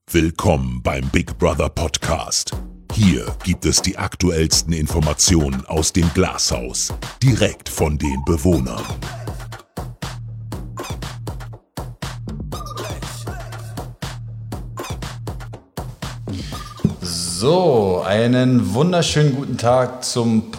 Willkommen beim Big Brother Podcast. Hier gibt es die aktuellsten Informationen aus dem Glashaus, direkt von den Bewohnern. So, einen wunderschönen guten Tag zum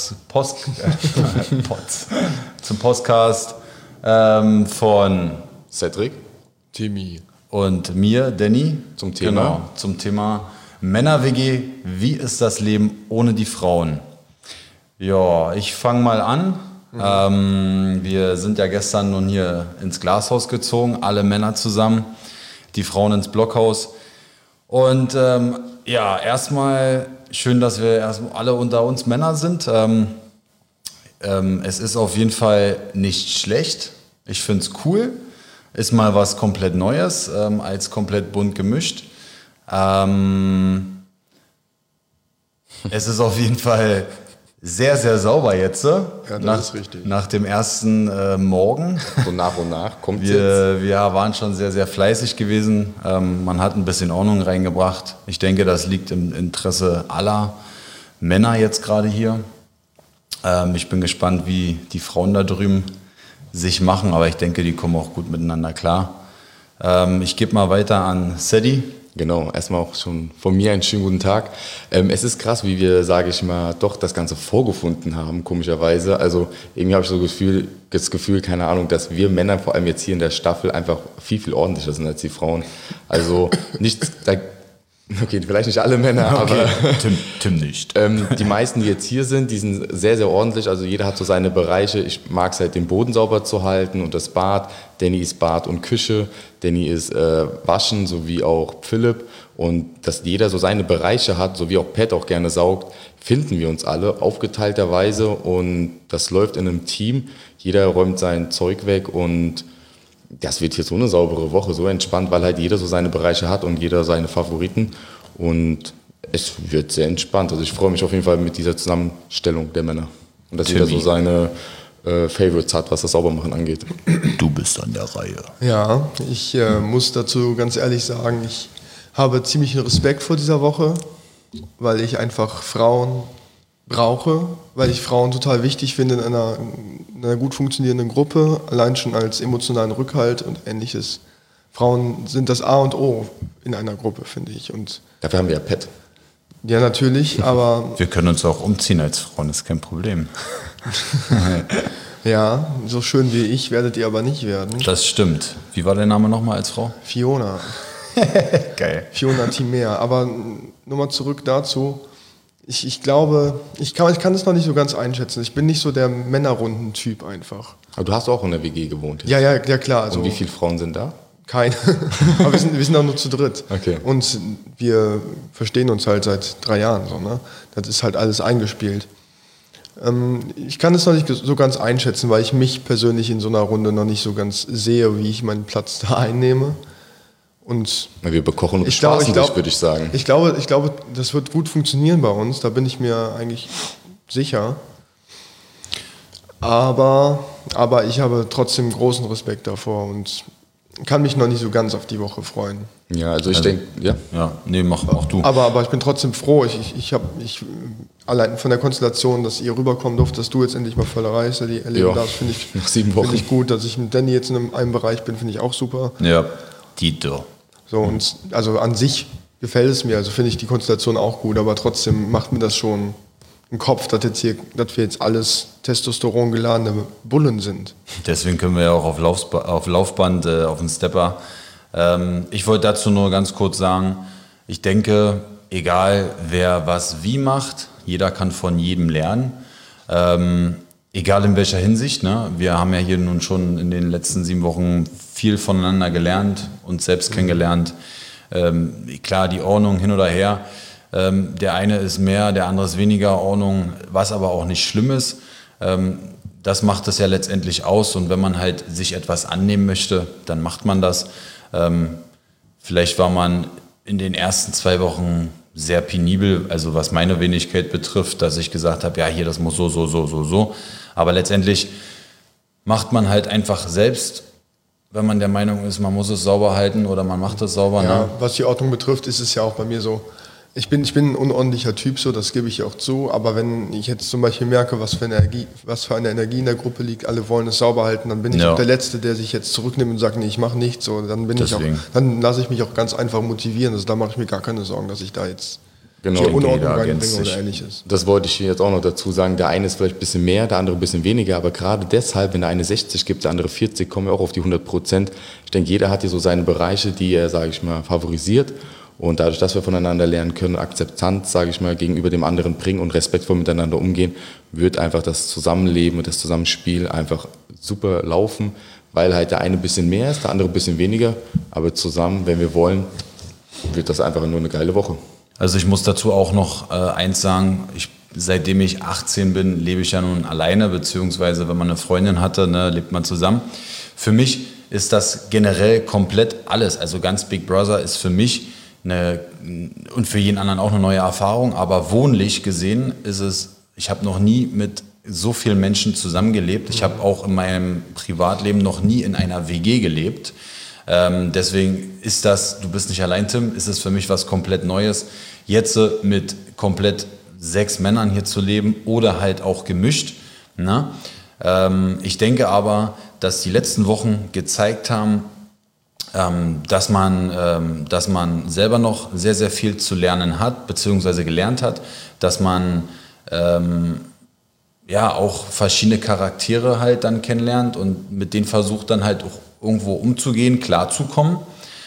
Podcast von Cedric, Timmy und mir, Danny. Zum Thema? Genau, zum Thema Männer-WG. Wie ist das Leben ohne die Frauen? Ja, ich fange mal an. Wir sind ja gestern nun hier ins Glashaus gezogen, alle Männer zusammen, die Frauen ins Blockhaus. Und ja, erstmal schön, dass wir erstmal alle unter uns Männer sind. Es ist auf jeden Fall nicht schlecht. Ich finde es cool. Ist mal was komplett Neues, als komplett bunt gemischt. Es ist auf jeden Fall sehr, sehr sauber jetzt. Ja, das ist richtig. Nach dem ersten Morgen. So nach und nach kommt jetzt. Wir waren schon sehr, sehr fleißig gewesen. Man hat ein bisschen Ordnung reingebracht. Ich denke, das liegt im Interesse aller Männer jetzt gerade hier. Ich bin gespannt, wie die Frauen da drüben sich machen, aber ich denke, die kommen auch gut miteinander klar. Ich gebe mal weiter an Sadie. Genau, erstmal auch schon von mir einen schönen guten Tag. Es ist krass, wie wir, sage ich mal, doch das Ganze vorgefunden haben, komischerweise. Also irgendwie habe ich so das Gefühl, keine Ahnung, dass wir Männer, vor allem jetzt hier in der Staffel, einfach viel, viel ordentlicher sind als die Frauen. Also nichts, okay, vielleicht nicht alle Männer, Okay. aber Tim nicht. die meisten, die jetzt hier sind, die sind sehr, sehr ordentlich. Also jeder hat so seine Bereiche. Ich mag es halt, den Boden sauber zu halten und das Bad. Danny ist Bad und Küche. Danny ist Waschen, sowie auch Philipp. Und dass jeder so seine Bereiche hat, so wie auch Pat auch gerne saugt, finden wir uns alle aufgeteilterweise. Und das läuft in einem Team. Jeder räumt sein Zeug weg und das wird hier so eine saubere Woche, so entspannt, weil halt jeder so seine Bereiche hat und jeder seine Favoriten. Und es wird sehr entspannt. Also ich freue mich auf jeden Fall mit dieser Zusammenstellung der Männer. Und dass jeder so seine Favorites hat, was das Saubermachen angeht. Du bist an der Reihe. Ja, ich muss dazu ganz ehrlich sagen, ich habe ziemlichen Respekt vor dieser Woche, weil ich einfach Frauen brauche, weil ich Frauen total wichtig finde in einer gut funktionierenden Gruppe, allein schon als emotionalen Rückhalt und Ähnliches. Frauen sind das A und O in einer Gruppe, finde ich. Und Dafür haben wir ja Pat. ja, natürlich, aber Wir können uns auch umziehen als Frauen, das ist kein Problem. ja, so schön wie ich werdet ihr aber nicht werden. Das stimmt. Wie war der Name nochmal als Frau? Fiona. Geil. Fiona Timea. Aber nochmal zurück dazu. Ich glaube, ich kann es noch nicht so ganz einschätzen. Ich bin nicht so der Männerrunden-Typ einfach. Aber du hast auch in der WG gewohnt. jetzt. Ja, klar. Also Und wie viele Frauen sind da? keine. Aber wir sind auch nur zu dritt. Okay. Und wir verstehen uns halt seit 3 Jahren. So, ne? Das ist halt alles eingespielt. Ich kann es noch nicht so ganz einschätzen, weil ich mich persönlich in so einer Runde noch nicht so ganz sehe, wie ich meinen Platz da einnehme. Und Wir bekochen und Ich glaube, bespaßen dich, würde ich sagen. Ich glaube, das wird gut funktionieren bei uns, da bin ich mir eigentlich sicher. Aber ich habe trotzdem großen Respekt davor und kann mich noch nicht so ganz auf die Woche freuen. Ja, also ich denke, ja. Ja, nee, mach auch du. Aber ich bin trotzdem froh. Ich allein von der Konstellation, dass ihr rüberkommen durft, dass du jetzt endlich mal Völlerei erleben Ja, darfst, finde ich, nach 7 Wochen. find ich gut. Dass ich mit Danny jetzt in einem Bereich bin, finde ich auch super. Ja, Dieter. So, und also an sich gefällt es mir, also finde ich die Konstellation auch gut, aber trotzdem macht mir das schon im Kopf, dass wir jetzt alles Testosteron geladene Bullen sind. Deswegen können wir ja auch auf Laufband, auf den Stepper. Ich wollte dazu nur ganz kurz sagen, ich denke, egal wer was wie macht, jeder kann von jedem lernen. Egal in welcher Hinsicht. Ne? Wir haben ja hier nun schon in den letzten 7 Wochen viel voneinander gelernt, uns selbst kennengelernt. Klar, die Ordnung hin oder her. Der eine ist mehr, der andere ist weniger Ordnung, was aber auch nicht schlimm ist. Das macht es ja letztendlich aus. Und wenn man halt sich etwas annehmen möchte, dann macht man das. Vielleicht war man in den ersten 2 Wochen sehr penibel, also was meine Wenigkeit betrifft, dass ich gesagt habe, ja, hier, das muss so. Aber letztendlich macht man halt einfach selbst wenn man der Meinung ist, man muss es sauber halten oder man macht es sauber. Ja, ne? was die Ordnung betrifft, ist es ja auch bei mir so. Ich bin ein unordentlicher Typ, so, das gebe ich auch zu. Aber wenn ich jetzt zum Beispiel merke, was für eine Energie in der Gruppe liegt, alle wollen es sauber halten, dann bin ich auch der Letzte, der sich jetzt zurücknimmt und sagt, nee, ich mache nichts. So, dann lasse ich mich auch ganz einfach motivieren. Also da mache ich mir gar keine Sorgen, dass ich da jetzt Unordnung reinbringe oder ähnliches. Das wollte ich hier jetzt auch noch dazu sagen. Der eine ist vielleicht ein bisschen mehr, der andere ein bisschen weniger. Aber gerade deshalb, wenn der eine 60 gibt, der andere 40, kommen wir auch auf die 100%. Ich denke, jeder hat hier so seine Bereiche, die er, sage ich mal, favorisiert. Und dadurch, dass wir voneinander lernen können, Akzeptanz, sage ich mal, gegenüber dem anderen bringen und respektvoll miteinander umgehen, wird einfach das Zusammenleben und das Zusammenspiel einfach super laufen, weil halt der eine ein bisschen mehr ist, der andere ein bisschen weniger. Aber zusammen, wenn wir wollen, wird das einfach nur eine geile Woche. Also ich muss dazu auch noch eins sagen, seitdem ich 18 bin, lebe ich ja nun alleine, beziehungsweise wenn man eine Freundin hatte, ne, lebt man zusammen. Für mich ist das generell komplett alles, also ganz Big Brother ist für mich und für jeden anderen auch eine neue Erfahrung, aber wohnlich gesehen ist es, ich habe noch nie mit so vielen Menschen zusammengelebt. Ich habe auch in meinem Privatleben noch nie in einer WG gelebt. Deswegen ist das, du bist nicht allein, Tim, ist es für mich was komplett Neues, jetzt mit komplett 6 Männern hier zu leben oder halt auch gemischt. Ne? Ich denke aber, dass die letzten Wochen gezeigt haben, dass man selber noch sehr, sehr viel zu lernen hat, beziehungsweise gelernt hat, dass man auch verschiedene Charaktere halt dann kennenlernt und mit denen versucht dann halt auch irgendwo umzugehen, klarzukommen.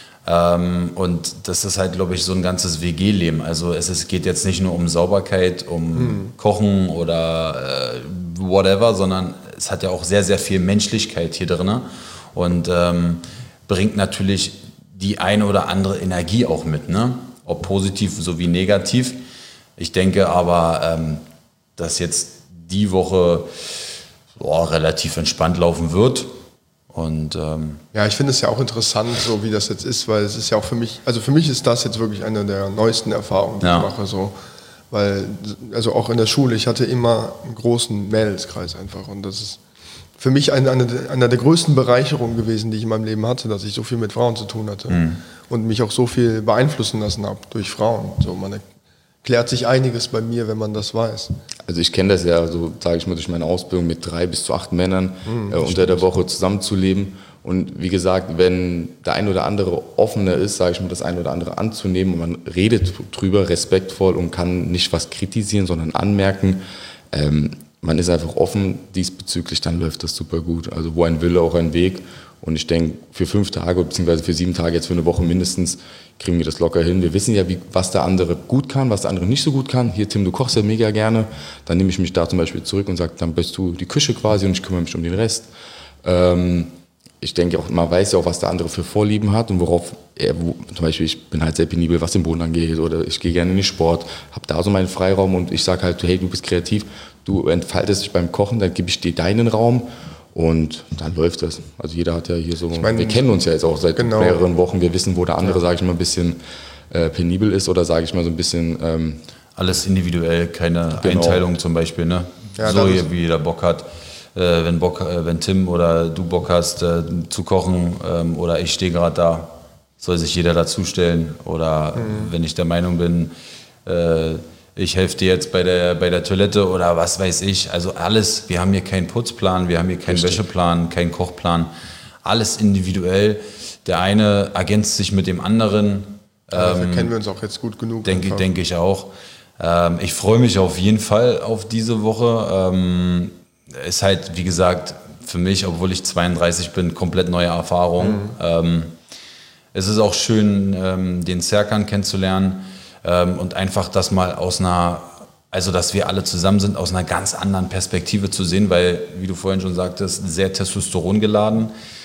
Und das ist halt, glaube ich, so ein ganzes WG-Leben. Also es geht jetzt nicht nur um Sauberkeit, um Kochen oder whatever, sondern es hat ja auch sehr, sehr viel Menschlichkeit hier drin und bringt natürlich die eine oder andere Energie auch mit, ne? Ob positiv sowie negativ. Ich denke aber, dass jetzt die Woche relativ entspannt laufen wird. Und ja, ich finde es ja auch interessant, so wie das jetzt ist, weil es ist ja auch für mich ist das jetzt wirklich eine der neuesten Erfahrungen, die ich mache, so, weil, also auch in der Schule, ich hatte immer einen großen Mädelskreis einfach und das ist für mich einer der größten Bereicherungen gewesen, die ich in meinem Leben hatte, dass ich so viel mit Frauen zu tun hatte und mich auch so viel beeinflussen lassen habe durch Frauen. So, man klärt sich einiges bei mir, wenn man das weiß. Also ich kenne das ja, so sage ich mal, durch meine Ausbildung mit 3 bis zu 8 Männern unter der Woche zusammenzuleben. Und wie gesagt, wenn der ein oder andere offener ist, sage ich mal, das ein oder andere anzunehmen und man redet drüber respektvoll und kann nicht was kritisieren, sondern anmerken, man ist einfach offen diesbezüglich, dann läuft das super gut. Also wo ein Wille, auch ein Weg. Und ich denke, für 5 Tage bzw. für 7 Tage, jetzt für eine Woche mindestens, kriegen wir das locker hin. Wir wissen ja, was der andere gut kann, was der andere nicht so gut kann. Hier, Tim, du kochst ja mega gerne. Dann nehme ich mich da zum Beispiel zurück und sage, dann bist du die Küche quasi und ich kümmere mich um den Rest. Ich denke auch, man weiß ja auch, was der andere für Vorlieben hat und worauf zum Beispiel, ich bin halt sehr penibel, was den Boden angeht oder ich gehe gerne in den Sport, habe da so meinen Freiraum und ich sage halt, hey, du bist kreativ, du entfaltest dich beim Kochen, dann gebe ich dir deinen Raum und dann läuft das. Also jeder hat ja hier so, wir kennen uns ja jetzt auch seit mehreren Wochen, wir wissen, wo der andere, sage ich mal, ein bisschen penibel ist oder sage ich mal so ein bisschen... alles individuell, keine Einteilung zum Beispiel, ne? Ja, so wie jeder Bock hat. Wenn Tim oder du Bock hast zu kochen oder ich stehe gerade da, soll sich jeder dazustellen. Oder wenn ich der Meinung bin, ich helfe dir jetzt bei der Toilette oder was weiß ich. Also alles, wir haben hier keinen Putzplan, wir haben hier keinen Wäscheplan, keinen Kochplan. Alles individuell. Der eine ergänzt sich mit dem anderen. Da kennen wir uns auch jetzt gut genug. Denke ich auch. Ich freue mich auf jeden Fall auf diese Woche. Ist halt, wie gesagt, für mich, obwohl ich 32 bin, komplett neue Erfahrung. Es ist auch schön, den Serkan kennenzulernen und einfach das mal dass wir alle zusammen sind, aus einer ganz anderen Perspektive zu sehen, weil, wie du vorhin schon sagtest, sehr Testosteron geladen.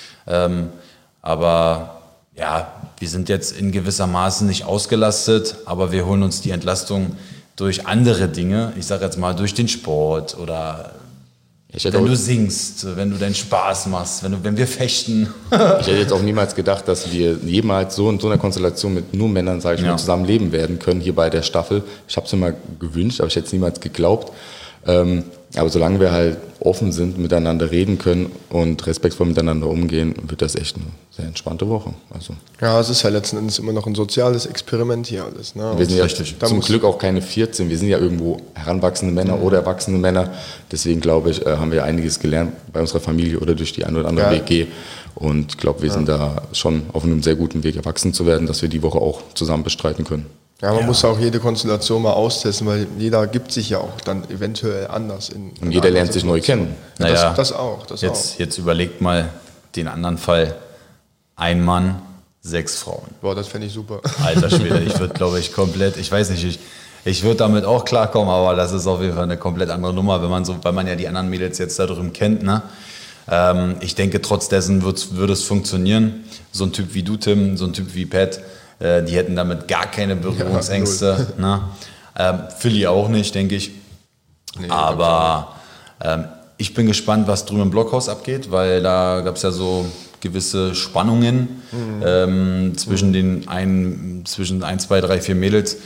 Aber ja, wir sind jetzt in gewisser Maßen nicht ausgelastet, aber wir holen uns die Entlastung durch andere Dinge. Ich sage jetzt mal durch den Sport oder wenn du singst, wenn du deinen Spaß machst, wenn wir fechten. Ich hätte jetzt auch niemals gedacht, dass wir jemals so in so einer Konstellation mit nur Männern, sage ich mal, zusammen leben werden können hier bei der Staffel. Ich habe es mir mal gewünscht, aber ich hätte es niemals geglaubt. Aber solange wir halt offen sind, miteinander reden können und respektvoll miteinander umgehen, wird das echt eine sehr entspannte Woche. Also Ja, es ist ja letzten Endes immer noch ein soziales Experiment hier alles. Ne? wir sind ja da zum muss- Glück auch keine 14, wir sind ja irgendwo heranwachsende Männer oder erwachsene Männer. Deswegen glaube ich, haben wir einiges gelernt bei unserer Familie oder durch die ein oder andere Ja. WG. Und ich glaube, wir sind da schon auf einem sehr guten Weg, erwachsen zu werden, dass wir die Woche auch zusammen bestreiten können. Ja, man muss auch jede Konstellation mal austesten, weil jeder gibt sich ja auch dann eventuell anders. Und jeder lernt sich neu kennen. Ja, Naja, das auch. Jetzt überlegt mal den anderen Fall. Ein Mann, 6 Frauen. Boah, das fände ich super. Alter Schwede, ich würde, glaube ich, komplett, ich weiß nicht, ich würde damit auch klarkommen, aber das ist auf jeden Fall eine komplett andere Nummer, weil man ja die anderen Mädels jetzt da drüben kennt, ne? Ich denke, trotz dessen würde es funktionieren. So ein Typ wie du, Tim, so ein Typ wie Pat, die hätten damit gar keine Berührungsängste. Ne? Philly auch nicht, denke ich. Nee, Aber ich bin gespannt, was drüben im Blockhaus abgeht, weil da gab es ja so gewisse Spannungen zwischen 1, 2, 3, 4 Mädels.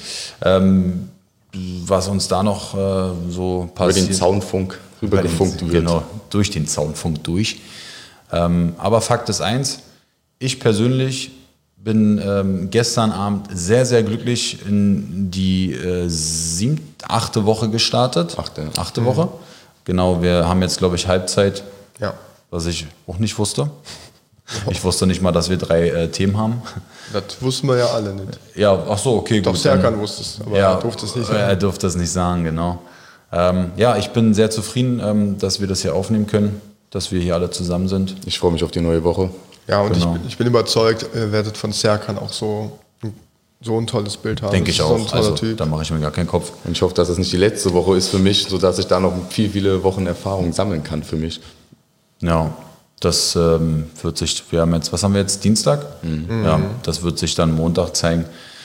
Was uns da noch so Über passiert. den Zaunfunk rübergefunkt wird. Genau, durch den Zaunfunk durch. Aber Fakt ist eins, ich persönlich bin gestern Abend sehr, sehr glücklich in die 8. Woche gestartet. Achte Woche. Genau, wir haben jetzt, glaube ich, Halbzeit, Ja, was ich auch nicht wusste. Ich wusste nicht mal, dass wir 3 Themen haben. das wussten wir ja alle nicht. Ja, ach so, okay, Doch gut. Serkan wusste es, aber er durfte es nicht sagen. Er durfte es nicht sagen, genau. Ja, ich bin sehr zufrieden, dass wir das hier aufnehmen können, dass wir hier alle zusammen sind. Ich freue mich auf die neue Woche. Ja, und Genau. ich bin überzeugt, ihr werdet von Serkan auch so ein tolles Bild haben. Denke ich Das ist auch. So ein toller Also, Typ. da mache ich mir gar keinen Kopf. Und ich hoffe, dass es nicht die letzte Woche ist für mich, sodass ich da noch viele Wochen Erfahrung sammeln kann für mich. Ja, das wird sich, was haben wir jetzt, Dienstag? Ja, das wird sich dann Montag zeigen.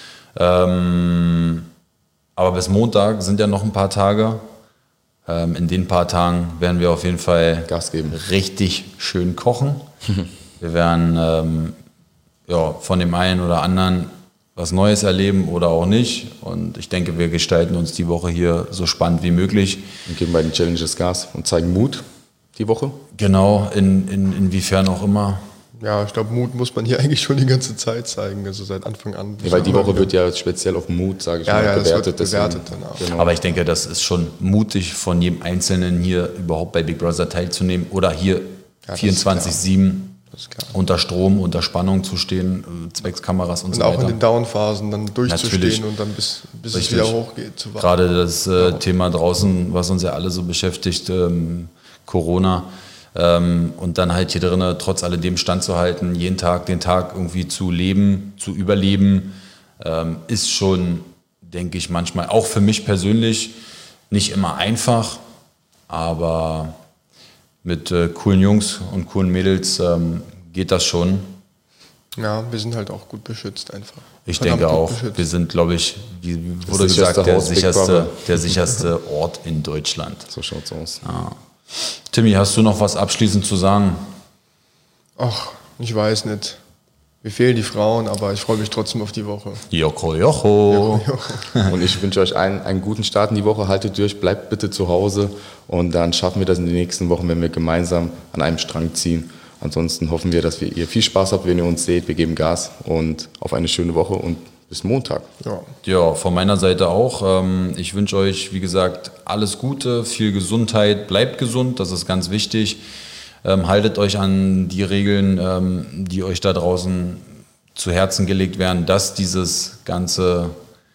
Aber bis Montag sind ja noch ein paar Tage. In den paar Tagen werden wir auf jeden Fall Gas geben. richtig schön kochen. Wir werden von dem einen oder anderen was Neues erleben oder auch nicht. Und ich denke, wir gestalten uns die Woche hier so spannend wie möglich. Und geben bei den Challenges Gas und zeigen Mut die Woche. Genau, inwiefern auch immer. Ja, ich glaube, Mut muss man hier eigentlich schon die ganze Zeit zeigen, also seit Anfang an. Ja, weil die Woche wird ja speziell auf Mut, sage ich Ja, mal, ja, das bewertet. wird bewertet danach. Genau. Aber ich denke, das ist schon mutig von jedem Einzelnen hier überhaupt bei Big Brother teilzunehmen oder hier das ist 24/7 Das ist klar. unter Strom, unter Spannung zu stehen, zwecks Kameras und Und so auch in weiter. den Downphasen dann durchzustehen Natürlich. und dann bis es Richtig. wieder hochgeht. Zu warten. Gerade das Thema draußen, was uns ja alle so beschäftigt, Corona. Und dann halt hier drinnen trotz alledem standzuhalten, jeden Tag, den Tag irgendwie zu leben, zu überleben, ist schon, denke ich, manchmal auch für mich persönlich nicht immer einfach, aber mit coolen Jungs und coolen Mädels geht das schon. Ja, wir sind halt auch gut beschützt einfach. Ich Verdammt denke gut auch, beschützt. wir sind, glaube ich, wie wurde sicherste gesagt, Haus, Big Brother. der sicherste Ort in Deutschland. So schaut's aus. Timmy, hast du noch was abschließend zu sagen? Ach, ich weiß nicht. Mir fehlen die Frauen, aber ich freue mich trotzdem auf die Woche. Jocho. Und ich wünsche euch einen guten Start in die Woche. Haltet durch, bleibt bitte zu Hause. Und dann schaffen wir das in den nächsten Wochen, wenn wir gemeinsam an einem Strang ziehen. Ansonsten hoffen wir, dass ihr viel Spaß habt, wenn ihr uns seht. Wir geben Gas und auf eine schöne Woche und bis Montag. Ja. Ja, von meiner Seite auch. Ich wünsche euch, wie gesagt, alles Gute, viel Gesundheit, bleibt gesund, das ist ganz wichtig. Haltet euch an die Regeln, die euch da draußen zu Herzen gelegt werden, dass dieses ganze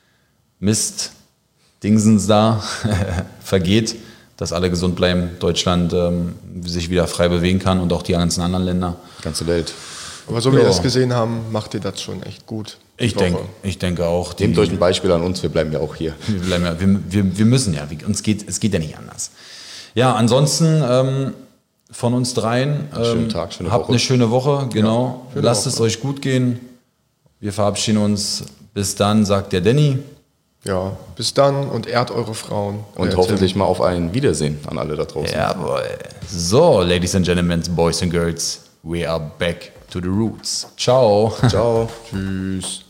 Mist-Dingsens da vergeht, dass alle gesund bleiben, Deutschland sich wieder frei bewegen kann und auch die ganzen anderen Länder. Ganze Welt. Aber so wie wir Ja. das gesehen haben, macht ihr das schon echt gut. Ich Die Woche. denke auch. Nehmt euch ein Beispiel an uns, wir bleiben ja auch hier. Wir bleiben ja, wir müssen ja, es geht ja nicht anders. Ja, ansonsten von uns dreien, schönen Tag, schöne habt Woche. eine schöne Woche, genau. schöne Lasst Woche. es euch gut gehen. Wir verabschieden uns. Bis dann, sagt der Danny. Ja, bis dann und ehrt eure Frauen. Und Euer hoffentlich mal auf ein Wiedersehen an alle da draußen. Jawohl. So, Ladies and Gentlemen, Boys and Girls, we are back to the roots. Ciao. Ciao. Tim. Tschüss.